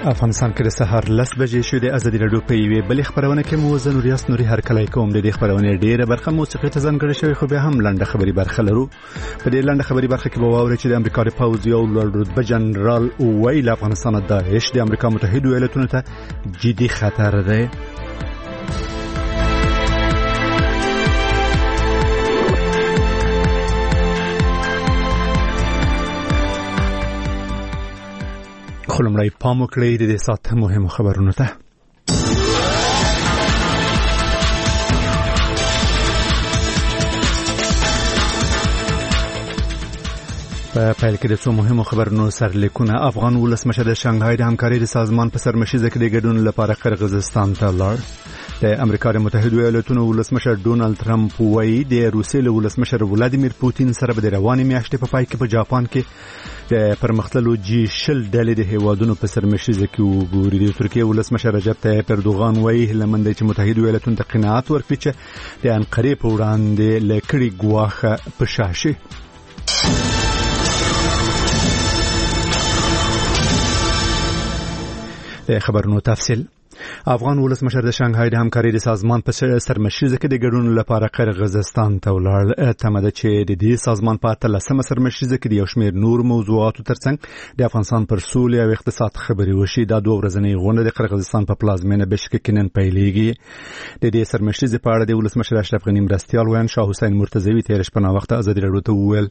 افغانستان کې د سهار 10 بجې شوې د ازادي راډیو په یوې بلې خبرونه کې مو زه نوریاس نوري هرکلی کوم. د دې خبرونه ډیره برخه موسیقي ته ځانګړې شوې، خو بیا هم لنډه خبري برخه لرو. په دې لنډه خبري برخه کې به واورئ چې د امریکا د پوځ یو لوړ رتبه جنرال ویل افغانستان داعش د امریکا متحده ایالاتونو ته جدي خطر دی. خلمړی پام وکړئ د دې ساعت مهمو خبرونو ته. په پیل کې د څو مهمو خبرونو سرلیکونه. افغان ولسمشر د شانګهای د همکارۍ د سازمان په سرمشیزه کې د ګډون لپاره قرغیزستان ته لاړ. د امریکا د متحده ایالاتونو ولسمشر ډونالد ترامپ وایي د روسیې له ولسمشر ولادیمیر پوتین سره به د روانې میاشتې په پای کې په جاپان کې د پرمختللو G20 ډلې د هیوادونو په سرمشیزه کې وګوري. د ترکیې ولسمشر رجب طیب اردوغان وایي لمن دی چې متحده ایالاتونو ته قناعت ورکړي چې د انقرې په وړاندې لکړي ګواښه په شا شي. خبرونو تفصیل. افغان ولسمشر د شانګهای د همکارۍ د سازمان په سرمشیزه کې د ګډون لپاره قرغیزستان ته ولاړ. تمه ده چې د دې سازمان په 13مه سرمشیزه کې د یو شمېر نور موضوعاتو ترڅنګ د افغانستان پر سولې او اقتصاد خبرې وشي. دا 2 ورځنۍ غونډه د قرغیزستان په پلازمینه بشکک کې نن پیلېږي. د دې سرمشیزې په اړه د ولسمشر اشرف غنی مرستیال ویان شاه حسین مرتضوی تیر شپه وخت ازادي راډیو ته وویل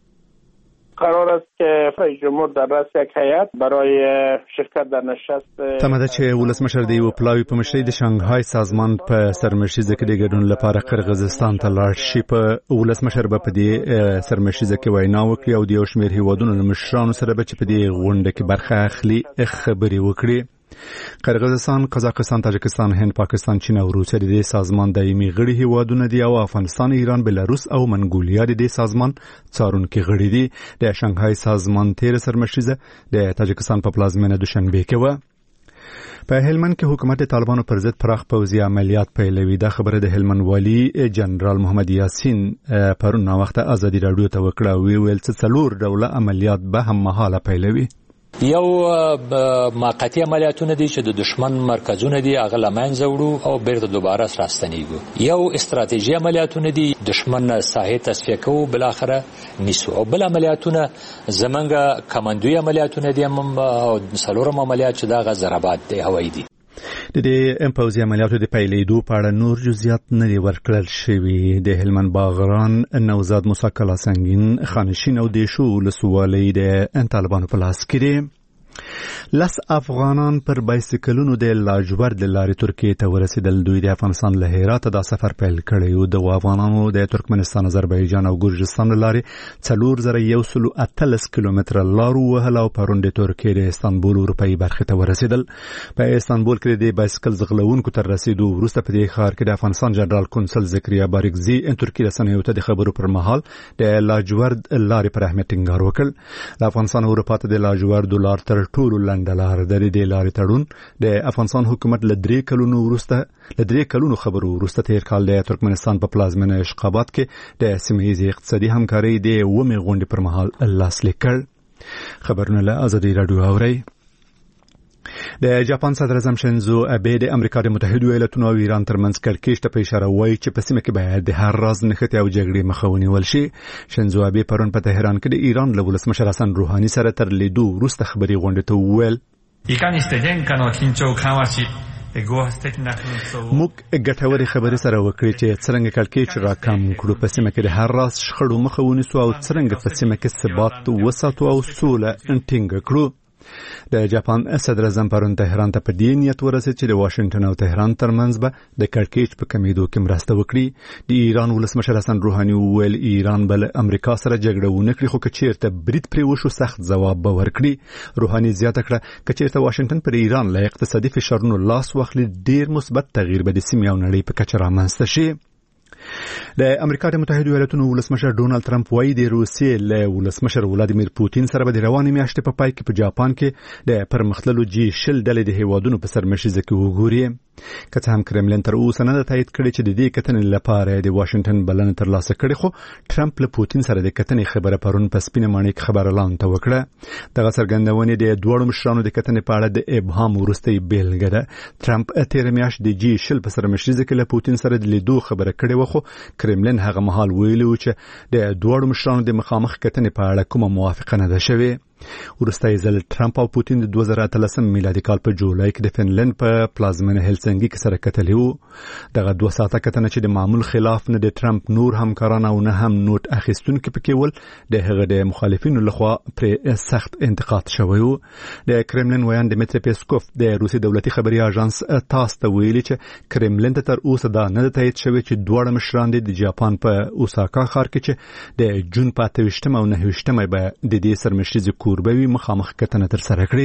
قرار است که رئیس جمهور در رأس یک هیئت برای شرکت در نشست تمه ده چې ولسمشر د یو پلاوی په مشرۍ د شانګهای سازمان په سرمشیزه کې د ګډون لپاره قرغیزستان ته لاړ شي. په ولسمشر به په دې سرمشیزه کې وینا وکړي او د یو شمېر هیوادونو له مشرانو سره به چې په دې غونډه کې برخه اخلي خبرې وکړي. قرغیزستان، قزاقستان، تاجکستان، هند، پاکستان، چین او روسیه د دې سازمان دایمي غړي هیوادونه دي او افغانستان، ایران، بلاروس او منګولیا د دې سازمان څارونکي غړي دي. د شانګهای سازمان تیر سرمشیزه د تاجکستان په پلازمینه دوشنبه کې و. په هلمند کې حکومت د طالبانو پر ضد پراخ پوځي عملیات پیلوي. دا خبره د هلمند والی جنرال محمد یاسین پرون وخت ازادي راډیو ته وکړه. ویل چې 4 ډوله عملیات به هم مهاله پیلوي. یو موقتی عملیاتونه دي چې د دشمن مرکزونه دي هغه لمنځه وړو او بیرته دوباره راستنیږو. یو استراتیژي عملیاتونه دي دشمن ساحه تصفیه کوو بلاخره نیسو. او بل عملیاتونه زمونږ کمانډوي عملیاتونه دي او څلورم عملیات چې دا ضربات دي هوایي دي. د دې پوځي عملیاتو د پیلېدو په اړه نور جزئیات نه دي ورکړل شوي. د هلمند باغران، نوزاد موسی کلا سنگین، خانشین او دیشو ولسوالۍ د طالبانو په لاس کې دي. 10 افغانان پر بایسکلونو د لاجورد لارې ترکیې ته ورسېدل. دوی د افغانستان له هرات د سفر پیل کړی و. د افغانانو د ترکمنستان، آذربایجان او ګرجستان لارې 4138 کیلومتر لارو وهل او پرون د ترکیې د استانبول اروپایي برخه ته ورسېدل. په استانبول کې د بایسکل ځغلونکو تر رسیدو وروسته په دې ښار کې د افغانستان جنرال کنسل زکریا باریکزي ترکیې رسنیو ته د خبرو پر مهال د لاجورد لارې پر اهمیت ټینګار وکړ. د افغانستان او اروپا ته د لاجورد لار تر ټولو لنډه لار د دې لارې تړون د افغانستان حکومت له 3 کلونو خبرو وروسته تیر کال د ترکمنستان په پلازمینه اشقاباد کې د سیمه ییزې اقتصادي همکارۍ د 9مې غونډې پر مهال لاسلیک کړ. خبرونه له ازادي راډیو اورئ. د جاپان صدر اعظم شینزو ابه د امریکا د متحده ایالاتونو او ایران ترمنځ کړکېچ ته په اشاره وایي چې په سیمه کې باید د هر راز نښتې او جګړې مخه ونیول شي. شینزو ابه پرون په تهران کې د ایران له ولسمشر حسن روحاني سره تر لیدو وروسته خبري غونډه ته وویل موږ ګټورې خبرې سره وکړې چې څنګه کړکېچ راکم کړو، په سیمه کې د هر راز شخړو مخه ونیسو او څنګه په سیمه کې ثبات وساتو او سوله ټینګ کړو. د جاپان صدر اعظم پرون تهران ته په دې نیت ورسېد چې د واشنگټن او تهران ترمنځ به د کړکېچ په کمیدو کې مرسته وکړي. د ایران ولسمشر حسن روحاني وویل ایران بل امریکا سره جګړه ونه کړي، خو که چیرته برید پرې وشو سخت ځواب به ورکړي. روحاني زیاته کړه که چیرته واشنگټن پر ایران له اقتصادي فشارونو لاس واخلي ډیر مثبت تغییر به د سیمې او نړۍ په کچه رامنځته شي. د امریکا د متحده ایالاتونو ولسمشر ډونالد ترامپ وایي د روسیې له ولسمشر ولادیمیر پوتین سره به د روانې میاشتې په پای کې په جاپان کې د پرمختللو G20 ډلې د هیوادونو په سرمشیزه کې وګوري. که څه هم کرملین تر اوسه نه تایید کړی چې د دې کتنې لپاره د واشنگټن بلنه ترلاسه کړې، خو ټرمپ له پوتین سره د کتنې خبره پرون په سپینه ماڼۍ کې خبرلاند ته وکړه. دغه څرګندونې د دوه مشرانو د کتنې په اړه د ابهام وروستۍ بیلګه ده. ټرمپ تیر میاشت د G20 په سره مشرزه کې له پوتین سره د لیدو خبره کړې و، خو کرملین هغه مهال ویلي و چې د دوه مشرانو د مخامخ کتنې په اړه کومه موافقه نه ده شوې. وروستی ځل ټرمپ او پوتین د 2013 میلادي کال په جولای کې د فنلند په پلازمینه هلسنګي کې سره کتلي وو. دغه 2 ساعته کتنه چې د معمول خلاف نه د ټرمپ نور همکاران او نه هم نوټ اخیستونکو پکې ول، د هغه د مخالفینو لخوا پر سخت انتقاد شوی و. د کرملین ویان دمیتری پیسکوف د روسي دولتي خبري اژانس تاس ته ویلي چې کرملین ته تر اوسه دا نه تایید شوی چې دوه مشران د جاپان په اوساکا ښار کې چې د جون په 28 او 29 به د دې سرمشري کوربوي مخامخ کتنه تر سره کړې.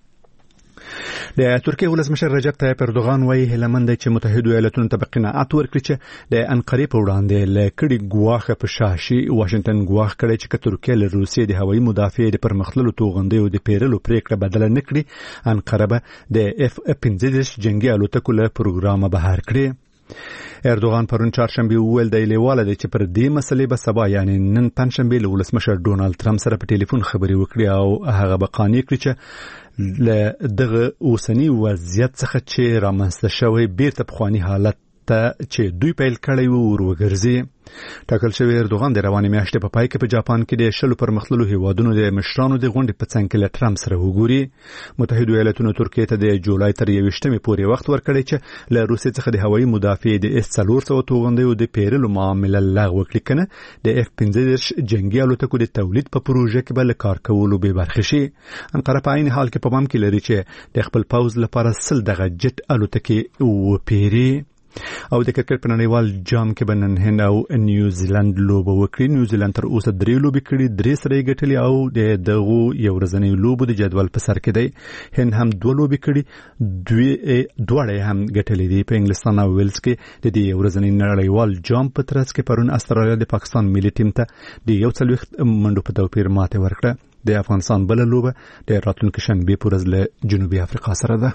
د ترکیه ولسمشر رجب طیب اردوغان وايي هلمند چې متحده ایالاتونو ته قناعت ورکړي چې د انقرې په وړاندې لکړي ګواخه په شاشي. واشنگټن ګواخ کړي چې ترکیه له روسیې د هوایي مدافع د پرمختللو توغندې او د پیرلو پریکړه بدل نه کړي، انقره به د F-15 جنگي الوتکو له پروګرامه بهر کړي. اردوغان پرون چهارشنبه ویل دی لیواله دی چې پر دې مسلې به سبا یعنی نن پنځشنبه له ولسمشر ډونالد ترامپ سره په ټلیفون خبرې وکړي او هغه به قانع کړي چې له دغه اوسنی وضعیت څخه چې رامنځته شوی بیرته پخوانی حالت ته چې دوی پیل کړی وو ورګرځي. ټاکل شوی اردوغان د روانې میاشتې په پای کې په جاپان کې د شلو پرمختللو هیوادونو د مشرانو د غونډې په څنګ کې له ټرمپ سره وګوري. متحده ایالاتونو ترکیه ته د جولای تر 21 پورې وخت ورکړی چې له روسیې څخه د هوایي مدافع د S-400 توغندیو د پیرلو معامله لغوه کړي، کنه د F-15 جنگي الوتکو د تولید په پروژه کې به کار کولو به برخه شي. انقره په عین حال کې په پام کې لري چې د خپل پوز لپاره 100 دغه جټ الوتکې وپیري. او د کرکټ په نړیوال جام کې بنن هند او نیوزیلند لوبه وکړي. نیوزیلند تر اوسه 3 لوبې کړي، 3 سره یې ګټلې او د دغه یو ورځنی لوبو د جدول په سر کې دی. هند هم 2 لوبې کړي، دوه هم ګټلې دي. په انګلستان او ویلز کې د دې ورځنی نړیوال جام په ترڅ کې پرون استرالیا د پاکستان ملي ټیم ته د 40 منډو په توپیر ماته ورکړه. د افغانستان بل لوبه د راتلونکي شنبه په ورځ له جنوبي افریقا سره ده.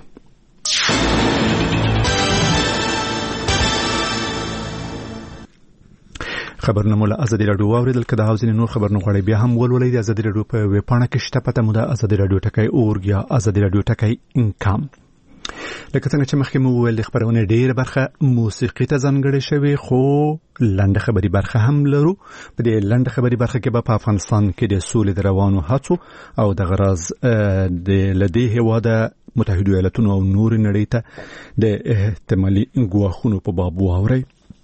خبرونه مولا ازادي رادیو اوریدل کده حوزه نور خبرونه غړي بیا هم ولولې د ازادي رادیو په ویب پاڼه کې شته پته مو د ازادي رادیو ټکای اورګ یا ازادي رادیو ټکای انکم. لکه څنګه چې مخکې مو ویل د خبرونه ډېر برخه موسیقي ته ځانګړې شوی، خو لنډه خبري برخه هم لرو. په دې لنډه خبري برخه کې په افغانستان کې د سولې د روانو هڅو او د غرض د لدې هواده متحده ایالاتونو او نور نړۍ ته د احتمالي ګواښونو په باب واوري.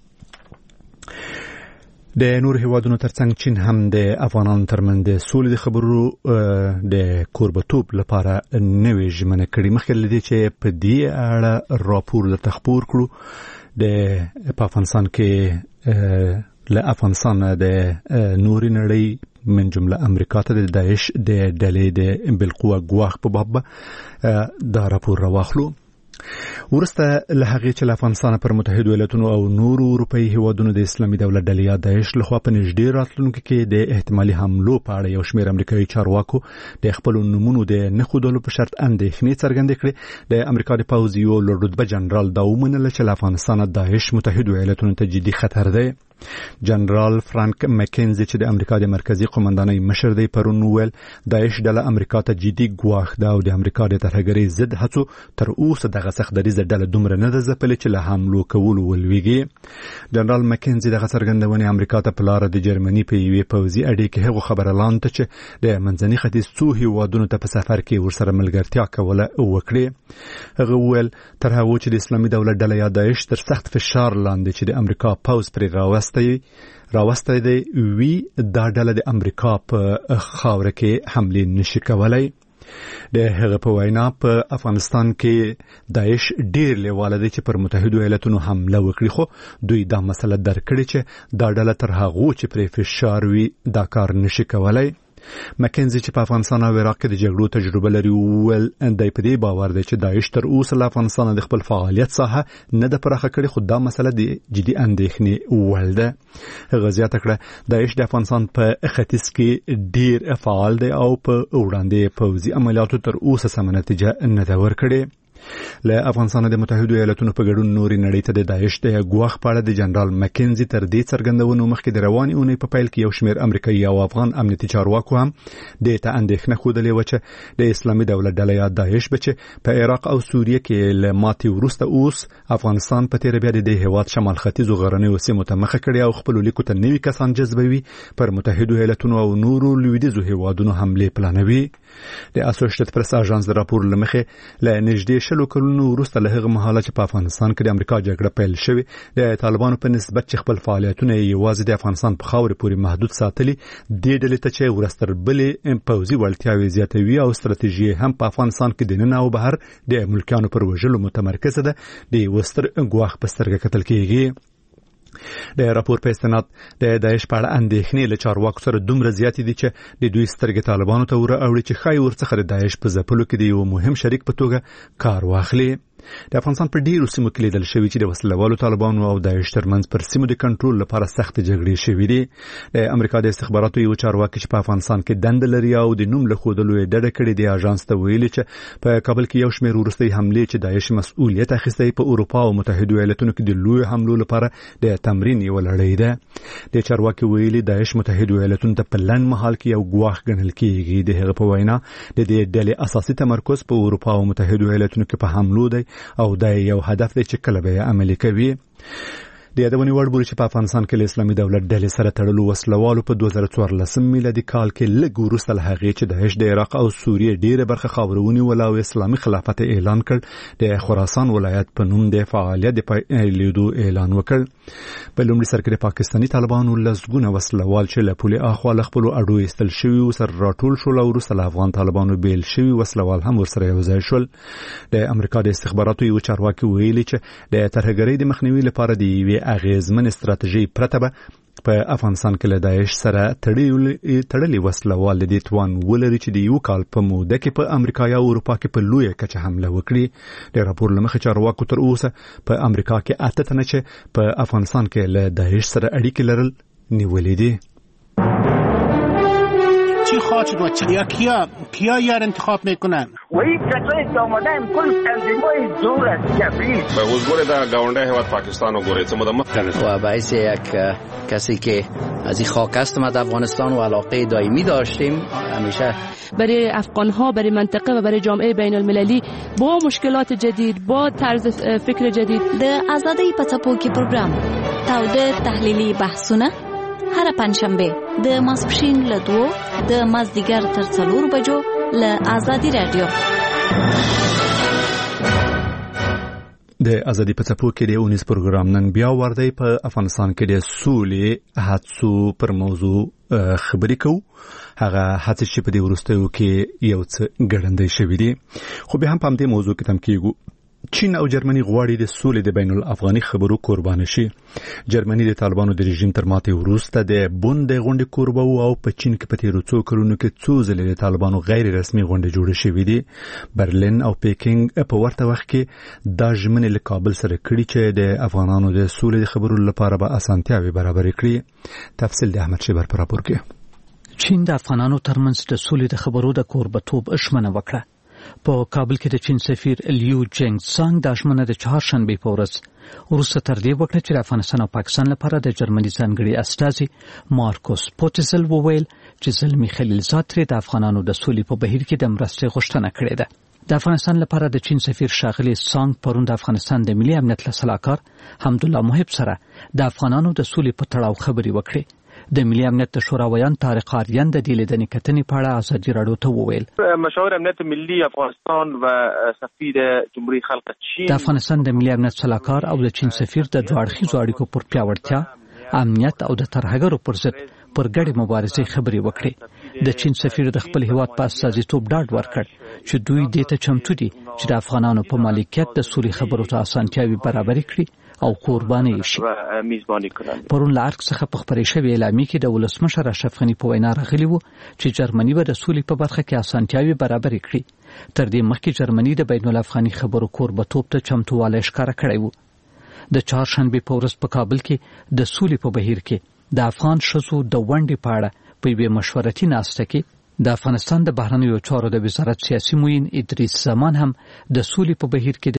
د نور هیوادونو ترڅنګ چین هم د افغانانو ترمنځ د سولې د خبرو د کوربتوب لپاره نوې ژمنه کړې. مخکې لدې چې په دې اړه راپور د تخپور کړو د افغانستان کې له افغانستان د نور نړۍ من جمله امریکا ته د داعش د ډلې د بالقوه ګواښ په باب دا راپور راوخلو. ورسته له هغې چې له افغانستان پر متحده ایالاتونو او نورو اروپایي هیوادونو د اسلامي دولت ډلې یا داعش لخوا په نږدې راتلونکي کې د احتمالي حملو په اړه یو شمېر امریکایي چارواکو د خپل نومونو د نه ښودلو په شرط اندېښنې څرګندې کړې. د امریکا د پوځ یو لوړ رتبه جنرال دا ومنله چې له افغانستان داعش متحده ایالاتونو ته جدي خطر دی. جنرال فرانک مکینزي چې د امریکا د مرکزی قومندانۍ مشر دی پرون ویل داعش ډله امریکا ته جدي ګواښ ده او د امریکا د ترهګرۍ ضد هڅو تر اوسه دغه سختدریزه ډله دومره نه ده ځپلې چې له حملو کولو ولویږي. جنرال مکینزي دغه څرګندونې امریکا ته په لاره د جرمني په یوې پوځي اډې کې هغه خبرلاند ته چې د منځني ختیځ څو هیوادونو ته په سفر کې ورسره ملګرتیا کوله وکړي. هغه ویل تر هغه چې د اسلامي دولت ډله یا داعش تر سخت فشار لاندې چې د امریکا پوځ پر راوسته دی وی دا ډله د امریکا په خاوره کې حمله نشي کولای. د هغه په وینا په افغانستان کې داعش ډیر لیواله دي چې پر متحده ایالاتونو حمله وکړي، خو دوی دا مسله درک کړي چې دا ډله تر هغه چې پر فشار وی دا کار نشي کولای. مکینزي چې په افغانستان او عراق کې د جګړو تجربه لري ول اندای په دې باور دی چې داعش تر اوسه له افغانستان د خپل فعالیت ساحه نه د پراخه کړي، خو دا مسله د جدي اندېښنې وړ ده. هغه زیاته کړه داعش د افغانستان په ختیځ کې ډیر فعال دی او په وړاندې پوځي عملیاتو تر اوسه سم نتیجه نه ده ورکړې. له افغانستان د متحده ایالاتونو په ګډون نوري نړۍ ته د داعش د ګواښ په اړه د جنرال مکنزي تر دې څرګندونو مخکې د رواني اونۍ په پیل کې یو شمېر امریکایي او افغان امنیتي چارواکو هم د ته اندېښنه خوده و چې د اسلامي دولت ډله یا داعش به په عراق او سوریه کې له ماتې وروسته اوس افغانستان په تیر بیا د هیواد شمال ختیځ او غرنیو سیمو ته مخه کړې او خپل لیکو ته نوي کسان جذبوي پر متحده ایالاتونو او نورو لویدیځو هیوادونو حمله پلانوي. د اسوسییټډ پریس اژانس د راپور لمخې له نږدې شلو کلونو وروسته له هغه مهاله چې په افغانستان کې د امریکا جګړه پیل شوې د طالبانو په نسبت چې خپل فعالیتونه یوازې د افغانستان په خاورې پورې محدود ساتلي د ډلې ته چې ورستر بلې پوځي وړتیاوې زیاتوي او ستراتیژي هم په افغانستان کې د نن او بهر د ملکانو پر وژلو متمرکزه ده د وستر ګواښ په سترګه کتل کیږي. د راپور په استناد د داعش په اړه اندېښنې له چارواکو سره دومره زیاتې دي چې د دوی سترګې طالبانو ته وراوړي چې ښایي ورڅخه د داعش په ځپلو کې د یو مهم شریک په توګه کار واخلي. د افغانستان په ډیرو سیمو کې لیدل شوی چې د وسلوالو طالبانو او داعش ترمنځ پر سیمو د کنټرول لپاره سخت جګړې شوې دي. د امریکا د استخباراتو یو چارواکي چې په افغانستان کې دند لري او د نوم له ښودلو یې ډډه کړې دی اژانس ته ویلي چې په کابل کې یو شمېر وروستۍ حملې چې داعش مسؤلیت اخیستی په اروپا او متحده ایالاتونو کې د لوی حملو لپاره د تمرین یو لړۍ ده. د چارواکي ویلي داعش متحده ایالاتونو ته په لنډ مهال کې یو ګواښ ګڼل کیږي. د هغه په وینا د دې ډلې اساسي تمرکز په اروپا او متحده ایالاتونو کې په حملو دی او دا یو هدف دی چې کله به عملي کوي. د یادونې وړ بوري چې په افغانستان کې له اسلامي دولت ډلې سره تړلو وسلوالو په 2014 میلادي کال کې لږ وروسته له هغې چې داعش د عراق او سوریې ډېره برخه خاورونی ولا او اسلامي خلافت اعلان کړ د خراسان ولایت په نوم د فعالیت د پیلېدو اعلان وکړ. په لومړي سر کې د پاکستاني طالبانو لسګونه وسلوال چې له پولې اخوا له خپلو اډو ایستل شوي سره راټول شول او وروسته له افغان طالبانو بیل شوي وسلوال هم ورسره یو ځای شول. د امریکا د استخباراتو یو چارواکي ویلي چې د ترهګرۍ د مخنیوي لپاره د یوې اغیزمن استراتیژي پرته به په افغانستان کې له داعش سره تړلي وسلوال د دې توان ولري چې د یو کال په موده کې په امریکا یا اروپا کې په لویه کچه حمله وکړي. د راپور له مخې چارواکو تر اوسه په امریکا کې 8 تنه چې په افغانستان کې له داعش سره اړیکې لرل نیولې دي. چی خواهد شد و کیا یار انتخاب میکنن؟ وی کسایی که آمدن کل تنظیمای دور از کبیر به حضور در گاونده هیواد پاکستان و گوریت مدمت و باعث یک کسی که از این خاک هستم از افغانستان و علاقه دائمی داشتیم همیشه برای افغانها برای منطقه و برای جامعه بین المللی با مشکلات جدید با طرز فکر جدید د آزادی په څپو کې پروګرام تاوده تحلیلي بحثونه هر پنځشنبه د ماسپښین له 2 د مازدیګر تر 4 بجو له آزادی رادیو. د ازادي په څپو کې د اونیس پروګرام نن بیا وردی په افغانستان کې د سولې هڅو پر موضوع خبرې کوو. هغه هڅې چې په دې وروستیو کې یو څه ګړندۍ شوې دي خو به هم په دې موضوع کې تم کېږو. چین او جرمني غواړي د سولې د بین الافغاني خبرو قرباني شي. جرمني د طالبانو د رژیم تر ماتې وروسته د بوند غونډې کوربه او په چین کې په تیرو څو کلونو کې څو ځلې د طالبانو غیر رسمي غونډې جوړې شوې دي. برلین او پیکینګ په ورته وخت کې د ژمنې له کابل سره کړي چې د افغانانو د سولې د خبرو لپاره به اسانتیاوي برابر کړي. تفصیل د احمد شیبر پر راپور کې. چین د افغانانو ترمنځ د سولې د خبرو د کوربتوب اشمنه وکړه. په کابل کې د چین سفیر لیو جنګ سانګ د اشمنه د چهارشنبه په ورځ وروسته تر دې وکړه چې د افغانستان او پاکستان لپاره د جرمني ځانګړي استازي مارکوس پوتزل وویل چې زلمی خلیلزاد ترې د افغانانو د سولې په بهیر کې د مرستې غوښتنه کړې ده. د افغانستان لپاره د چین سفیر ښاغلی سانګ پرون د افغانستان د ملي امنیت له سلاکار حمدالله محب سره د افغانانو د سولې په تړاو خبرې وکړې. د ملي امنیت شوراویان طارق آریان د دې لیدنې کتنې په اړه ازادي راډیو ته وویل مشاور امنیت ملی افغانستان و سفیر جمهوریت خلق چین د افغانستان د ملي امنیت سلاکار او د چین سفیر د دوه اړخیزو اړیکو پر پیاوړتیا امنیت او د ترهګرو پر ضد پر ګډې مبارزې خبرې وکړې. د چین سفیر د خپل هیواد په استازیتوب ډاډ ورکړ چې دوی دې ته چمتو دي چې د افغانانو په مالکیت د سولې خبرو ته اسانتیاوي برابر کړي او قرباني شي. پرون له ارګ څخه په خبرې شوې اعلامیه کې د ولسمشر اشرف غني په وینا راغلی و چې جرمني به د سولې په برخه کې اسانتیاوي برابر کړي. تر دې مخکې جرمني د بین الافغاني خبرو کوربتوب ته چمتووالی ښکاره کړی و. د چهارشنبه په ورځ په کابل کې د سولې په بهیر کې د افغان ښځو د ونډې په اړه په یوې مشورتي ناسته کې د افغانستان د بهرنیو چارو د وزارت سیاسي معین ادریس زمان هم د سولې په بهیر کې